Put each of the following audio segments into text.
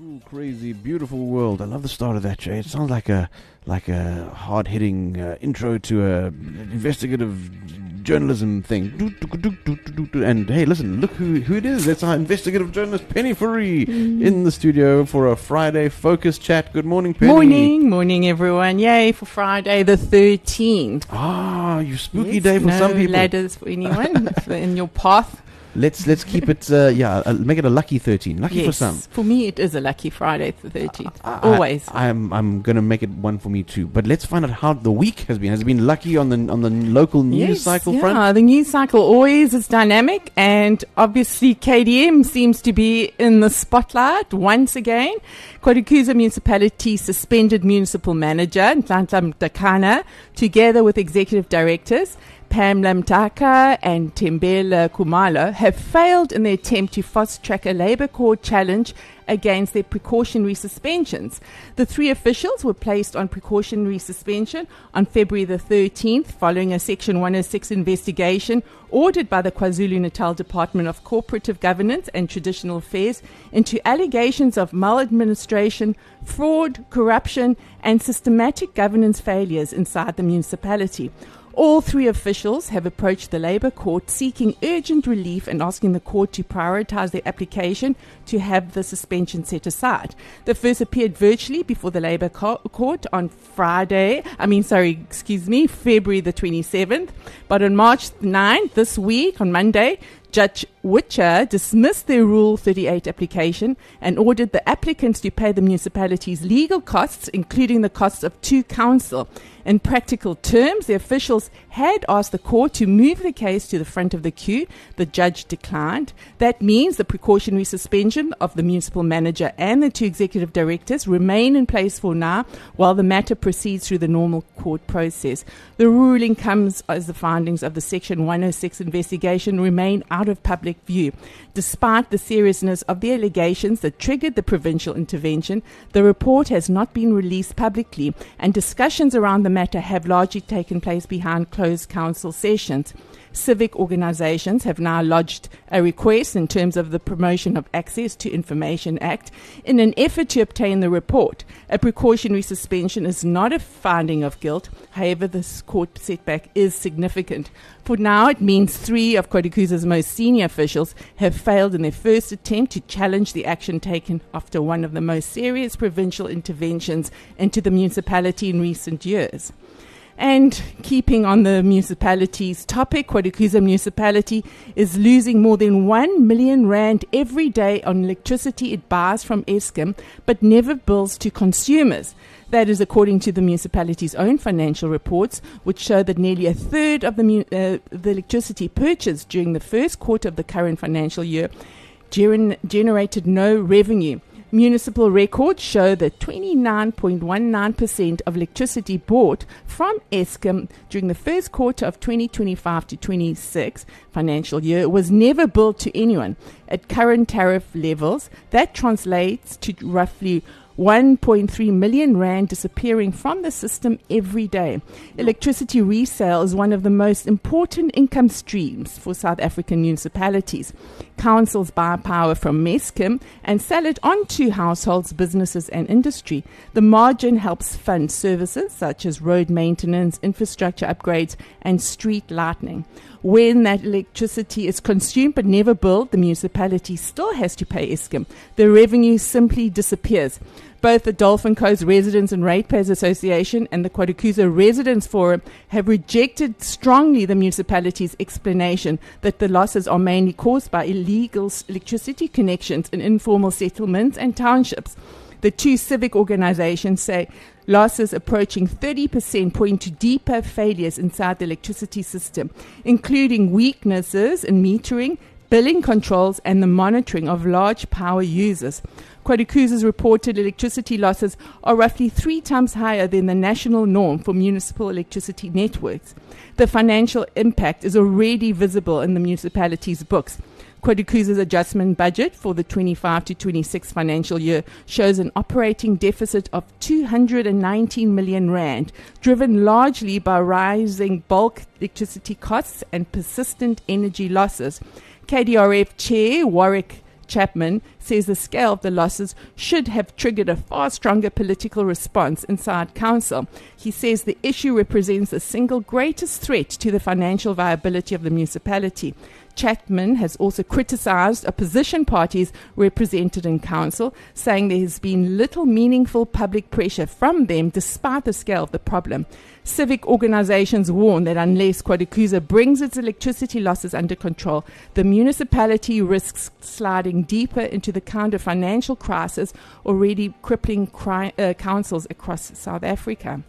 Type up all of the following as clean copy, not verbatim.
cool, crazy, beautiful world. I love the start of that, Jay. It sounds like a hard-hitting intro to a investigative journalism thing. And hey, listen, look who it is. It's our investigative journalist Penny Fourie in the studio for a Friday focus chat. Good morning, Penny. Morning, everyone. Yay for Friday the 13th. Ah, you spooky day for some people. No ladders for anyone in your path. Let's keep it, make it a lucky 13. Lucky for some. For me, it is a lucky Friday the 13th. Always. I'm going to make it one for me too. But let's find out how the week has been. Has it been lucky on the local news cycle front? Yeah, the news cycle always is dynamic, and obviously KDM seems to be in the spotlight once again. KwaDukuza Municipality suspended municipal manager Nhlanhla Mdakana together with executive directors Pamela Mtaka and Tembela Khumalo have failed in their attempt to fast-track a Labour Court challenge against their precautionary suspensions. The three officials were placed on precautionary suspension on February the 13th following a Section 106 investigation ordered by the KwaZulu-Natal Department of Cooperative Governance and Traditional Affairs into allegations of maladministration, fraud, corruption and systematic governance failures inside the municipality. All three officials have approached the Labour Court seeking urgent relief and asking the court to prioritise their application to have the suspension set aside. They first appeared virtually before the Labour Court on February the 27th. But on March 9th, this week, on Monday, Judge Witcher dismissed their Rule 38 application and ordered the applicants to pay the municipality's legal costs, including the costs of two counsel. In practical terms, the officials had asked the court to move the case to the front of the queue. The judge declined. That means the precautionary suspension of the municipal manager and the two executive directors remain in place for now while the matter proceeds through the normal court process. The ruling comes as the findings of the Section 106 investigation remain out of public view. Despite the seriousness of the allegations that triggered the provincial intervention, the report has not been released publicly, and discussions around the matter have largely taken place behind closed council sessions. Civic organisations have now lodged a request in terms of the Promotion of Access to Information Act in an effort to obtain the report. A precautionary suspension is not a finding of guilt. However, this court setback is significant. For now, it means three of KwaDukuza's most senior officials have failed in their first attempt to challenge the action taken after one of the most serious provincial interventions into the municipality in recent years. And keeping on the municipality's topic, KwaDukuza Municipality is losing more than 1 million rand every day on electricity it buys from Eskom, but never bills to consumers. That is according to the municipality's own financial reports, which show that nearly a third of the electricity purchased during the first quarter of the current financial year generated no revenue. Municipal records show that 29.19% of electricity bought from Eskom during the first quarter of 2025 to 26 financial year was never billed to anyone. At current tariff levels, that translates to roughly 1.3 million rand disappearing from the system every day. Electricity resale is one of the most important income streams for South African municipalities. Councils buy power from Eskom and sell it on to households, businesses and industry. The margin helps fund services such as road maintenance, infrastructure upgrades and street lighting. When that electricity is consumed but never billed, the municipality still has to pay Eskom. The revenue simply disappears. Both the Dolphin Coast Residents and Ratepayers Association and the KwaDukuza Residents Forum have rejected strongly the municipality's explanation that the losses are mainly caused by illegal electricity connections in informal settlements and townships. The two civic organizations say losses approaching 30% point to deeper failures inside the electricity system, including weaknesses in metering, billing controls and the monitoring of large power users. KwaDukuza's reported electricity losses are roughly 3 times higher than the national norm for municipal electricity networks. The financial impact is already visible in the municipality's books. KwaDukuza's adjustment budget for the 25 to 26 financial year shows an operating deficit of 219 million rand, driven largely by rising bulk electricity costs and persistent energy losses. KDRF Chair Warwick Chapman says the scale of the losses should have triggered a far stronger political response inside council. He says the issue represents the single greatest threat to the financial viability of the municipality. Chapman has also criticised opposition parties represented in council, saying there has been little meaningful public pressure from them despite the scale of the problem. Civic organisations warn that unless KwaDukuza brings its electricity losses under control, the municipality risks sliding deeper into the kind of financial crisis already crippling councils across South Africa.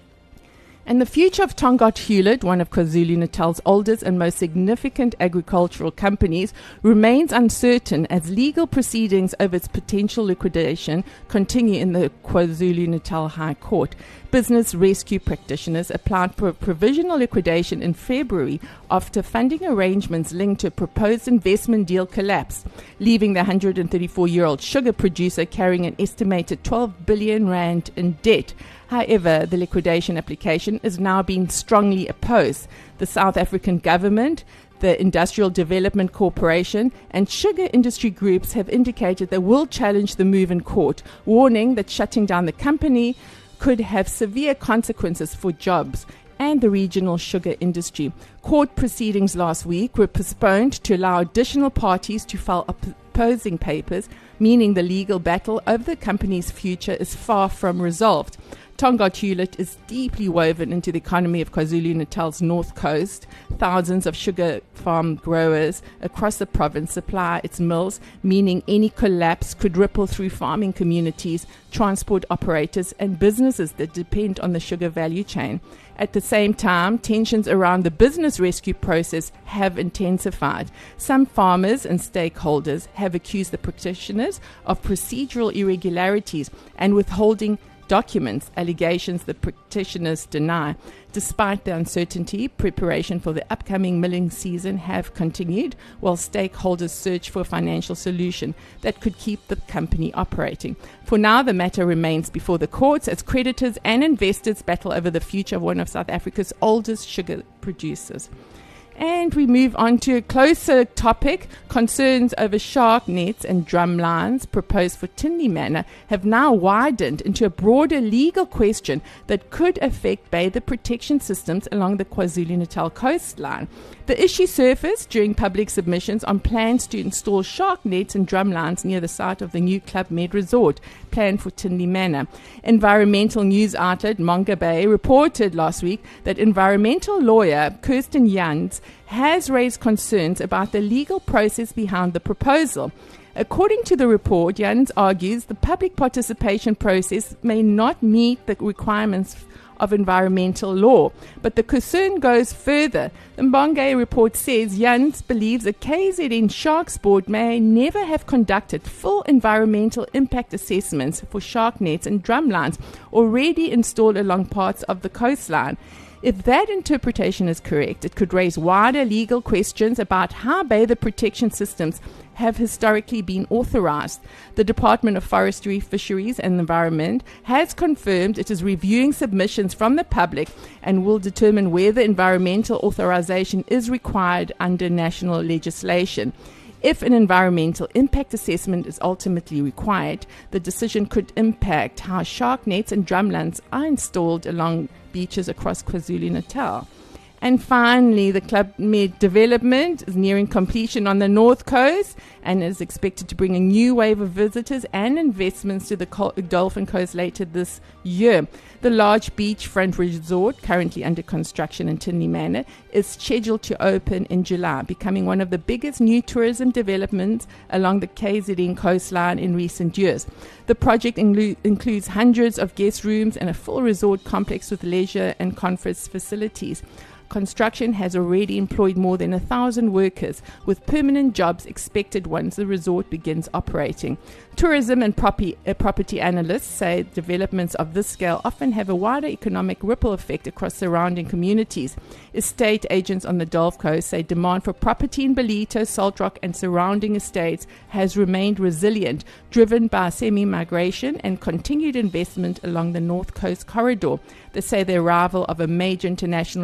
And the future of Tongaat Hulett, one of KwaZulu-Natal's oldest and most significant agricultural companies, remains uncertain as legal proceedings over its potential liquidation continue in the KwaZulu-Natal High Court. Business rescue practitioners applied for a provisional liquidation in February after funding arrangements linked to a proposed investment deal collapsed, leaving the 134-year-old sugar producer carrying an estimated 12 billion rand in debt. However, the liquidation application is now being strongly opposed. The South African government, the Industrial Development Corporation, and sugar industry groups have indicated they will challenge the move in court, warning that shutting down the company could have severe consequences for jobs and the regional sugar industry. Court proceedings last week were postponed to allow additional parties to file opposing papers, meaning the legal battle over the company's future is far from resolved. Tongaat Hulett is deeply woven into the economy of KwaZulu-Natal's north coast. Thousands of sugar farm growers across the province supply its mills, meaning any collapse could ripple through farming communities, transport operators, and businesses that depend on the sugar value chain. At the same time, tensions around the business rescue process have intensified. Some farmers and stakeholders have accused the practitioners of procedural irregularities and withholding documents, allegations the practitioners deny. Despite the uncertainty, preparation for the upcoming milling season have continued, while stakeholders search for a financial solution that could keep the company operating. For now, the matter remains before the courts as creditors and investors battle over the future of one of South Africa's oldest sugar producers. And we move on to a closer topic. Concerns over shark nets and drum lines proposed for Tinley Manor have now widened into a broader legal question that could affect bather protection systems along the KwaZulu-Natal coastline. The issue surfaced during public submissions on plans to install shark nets and drum lines near the site of the new Club Med resort planned for Tinley Manor. Environmental news outlet Monga Bay reported last week that environmental lawyer Kirsten Jans has raised concerns about the legal process behind the proposal. According to the report, Jans argues the public participation process may not meet the requirements of environmental law. But the concern goes further. The Mbonge report says Jans believes a KZN Sharks Board may never have conducted full environmental impact assessments for shark nets and drum lines already installed along parts of the coastline. If that interpretation is correct, it could raise wider legal questions about how bather protection systems have historically been authorized. The Department of Forestry, Fisheries and Environment has confirmed it is reviewing submissions from the public and will determine whether environmental authorization is required under national legislation. If an environmental impact assessment is ultimately required, the decision could impact how shark nets and drumlines are installed along beaches across KwaZulu-Natal. And finally, the Club Med development is nearing completion on the North Coast and is expected to bring a new wave of visitors and investments to the Dolphin Coast later this year. The large beachfront resort, currently under construction in Tinley Manor, is scheduled to open in July, becoming one of the biggest new tourism developments along the KZN coastline in recent years. The project includes hundreds of guest rooms and a full resort complex with leisure and conference facilities. Construction has already employed more than 1,000 workers, with permanent jobs expected once the resort begins operating. Tourism and property analysts say developments of this scale often have a wider economic ripple effect across surrounding communities. Estate agents on the Gulf Coast say demand for property in Ballito, Salt Rock and surrounding estates has remained resilient, driven by semi-migration and continued investment along the North Coast corridor. They say the arrival of a major international resort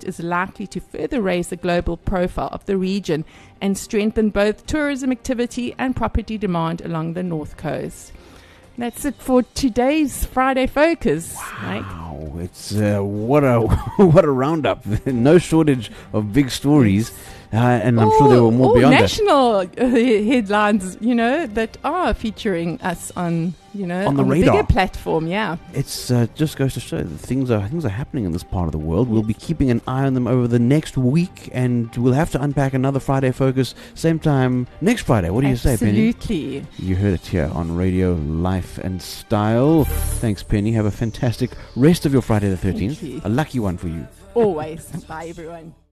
is likely to further raise the global profile of the region and strengthen both tourism activity and property demand along the North Coast. That's it for today's Friday Focus, Mike. Wow, it's what a what a roundup! No shortage of big stories, and I'm sure there were more beyond national headlines, that are featuring us on, on the radar. bigger platform. Yeah, it's just goes to show that things are happening in this part of the world. We'll be keeping an eye on them over the next week, and we'll have to unpack another Friday Focus same time next Friday. What do you say, Penny? Absolutely. You heard it here on Radio Life and Style. Thanks, Penny. Have a fantastic rest of your Friday the 13th. Thank you. A lucky one for you. Always. Bye, everyone.